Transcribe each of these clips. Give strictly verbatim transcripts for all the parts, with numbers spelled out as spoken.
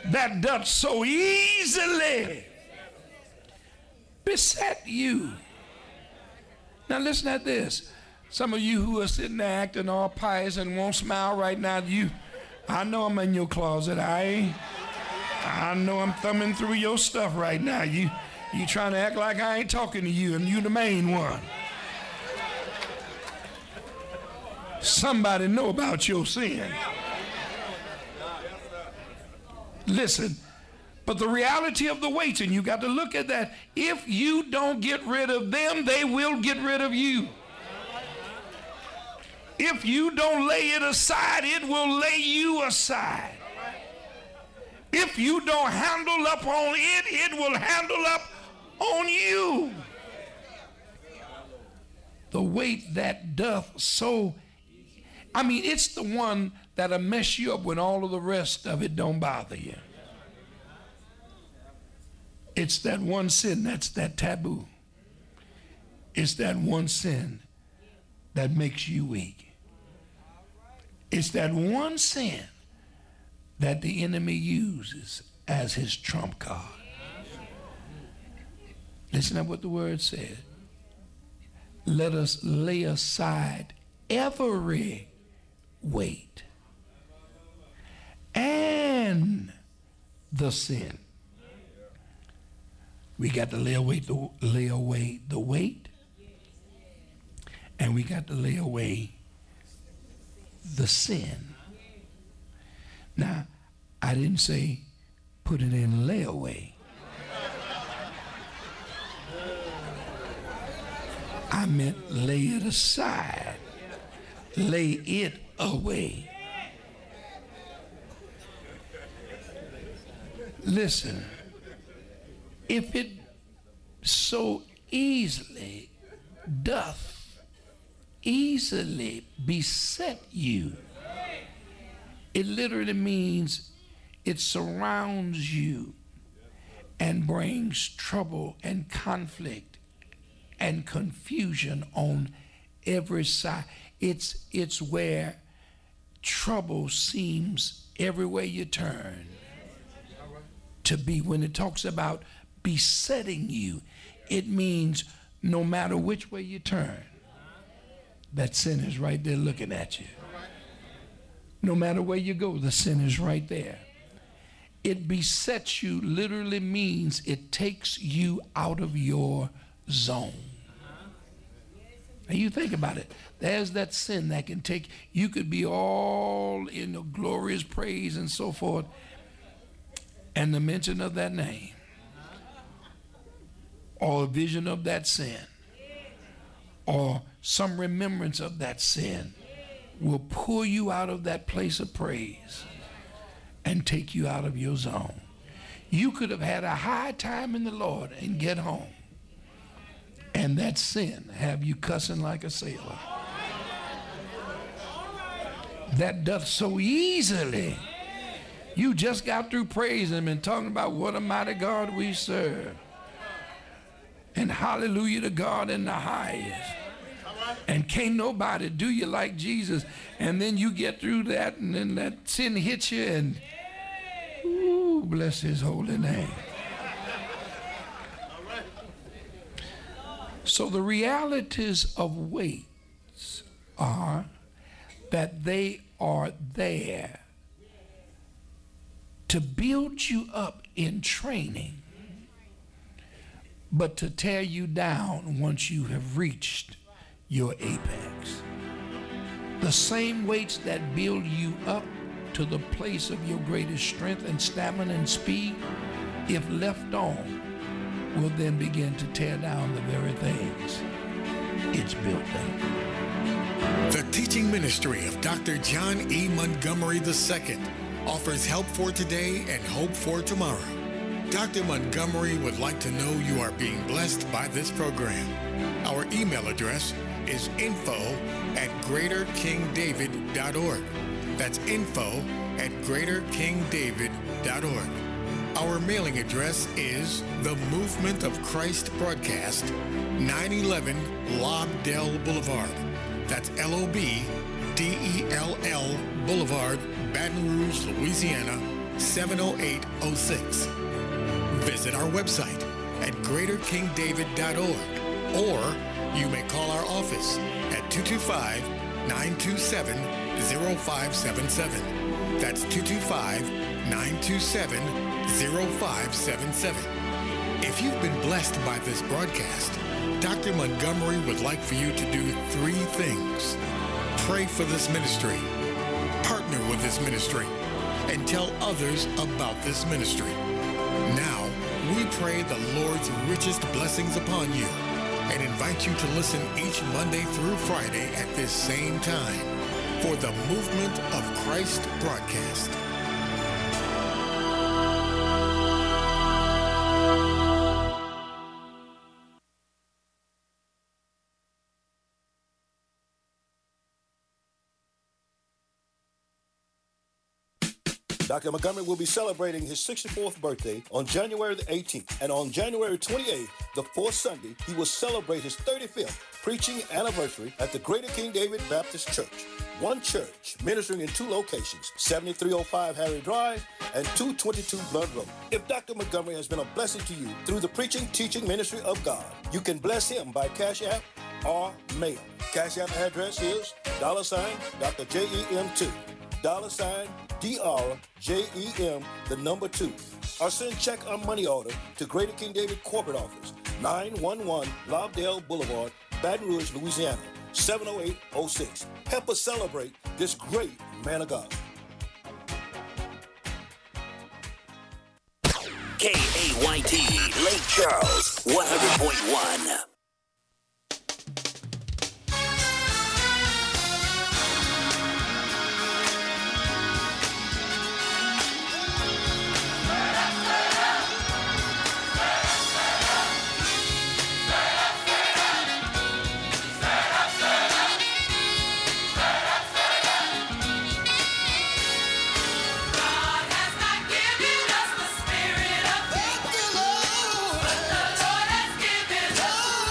that doth so easily beset you. Now listen at this. Some of you who are sitting there acting all pious and won't smile right now, you, I know I'm in your closet. I ain't, I know I'm thumbing through your stuff right now. You, you trying to act like I ain't talking to you and you the main one. Somebody know about your sin. Listen, but the reality of the weights, and you got to look at that, if you don't get rid of them, they will get rid of you. If you don't lay it aside, it will lay you aside. If you don't handle up on it, it will handle up on you. The weight that doth so, I mean, it's the one that'll mess you up when all of the rest of it don't bother you. It's that one sin that's that taboo. It's that one sin that makes you weak. It's that one sin that the enemy uses as his trump card. Listen to what the word said. Let us lay aside every weight and the sin. We got to lay away the, lay away the weight, and we got to lay away the sin. Now, I didn't say put it in layaway. I meant lay it aside. Lay it away. Listen, if it so easily doth easily beset you, it literally means it surrounds you and brings trouble and conflict and confusion on every side. It's, it's where trouble seems everywhere you turn to be. When it talks about besetting you, it means no matter which way you turn, that sin is right there looking at you. No matter where you go, the sin is right there. It besets you literally means it takes you out of your zone. Now you think about it. There's that sin that can take, you could be all in the glorious praise and so forth, and the mention of that name or a vision of that sin or some remembrance of that sin will pull you out of that place of praise and take you out of your zone. You could have had a high time in the Lord and get home, and that sin have you cussing like a sailor. That doth so easily. You just got through praising him and talking about what a mighty God we serve. And hallelujah to God in the highest. And can't nobody do you like Jesus. And then you get through that, and then that sin hits you, and ooh, bless his holy name. So the realities of weights are that they are there to build you up in training, but to tear you down once you have reached your apex. The same weights that build you up to the place of your greatest strength and stamina and speed, if left on, will then begin to tear down the very things it's built up. The teaching ministry of Doctor John E. Montgomery the Second offers help for today and hope for tomorrow. Doctor Montgomery would like to know you are being blessed by this program. Our email address is info at greater king david dot org. That's info at greater king david dot org. Our mailing address is The Movement of Christ Broadcast, nine eleven Lobdell Boulevard. That's L O B D E L L Boulevard, Baton Rouge, Louisiana, seven oh eight oh six. Visit our website at greater king david dot org, or you may call our office at two two five, nine two seven, zero five seven seven. That's two two five, nine two seven, zero five seven seven. If you've been blessed by this broadcast, Doctor Montgomery would like for you to do three things. Pray for this ministry, partner with this ministry, and tell others about this ministry. Now, we pray the Lord's richest blessings upon you and invite you to listen each Monday through Friday at this same time for the Movement of Christ broadcast. Doctor Montgomery will be celebrating his sixty-fourth birthday on January the eighteenth. And on January twenty-eighth, the fourth Sunday, he will celebrate his thirty-fifth preaching anniversary at the Greater King David Baptist Church. One church, ministering in two locations, seventy-three oh five Harry Drive and two twenty-two Blood Road. If Doctor Montgomery has been a blessing to you through the preaching, teaching ministry of God, you can bless him by Cash App or mail. Cash App address is dollar sign Doctor J E M two. Dollar sign D R J E M, the number two. Or send check or money order to Greater King David Corporate Office, nine one one Lobdell Boulevard, Baton Rouge, Louisiana, seven oh eight oh six. Help us celebrate this great man of God. K A Y T, Lake Charles, one hundred point one. Thank you, Lord. But the Lord has given us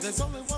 there's only